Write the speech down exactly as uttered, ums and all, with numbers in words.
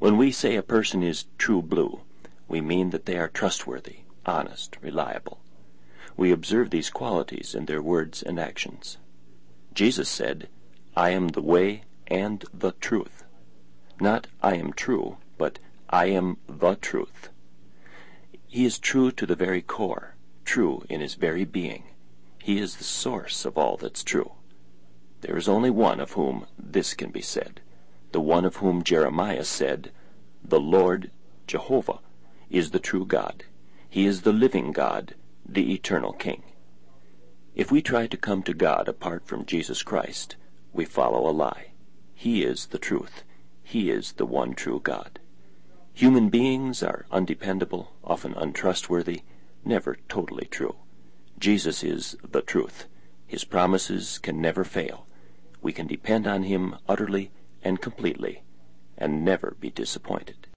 When we say a person is true blue, we mean that they are trustworthy, honest, reliable. We observe these qualities in their words and actions. Jesus said, "I am the way and the truth." Not "I am true," but "I am the truth." He is true to the very core, true in his very being. He is the source of all that's true. There is only one of whom this can be said, the one of whom Jeremiah said, "The Lord, Jehovah, is the true God. He is the living God, the eternal King." If we try to come to God apart from Jesus Christ, we follow a lie. He is the truth. He is the one true God. Human beings are undependable, often untrustworthy, never totally true. Jesus is the truth. His promises can never fail. We can depend on him utterly and completely, and never be disappointed.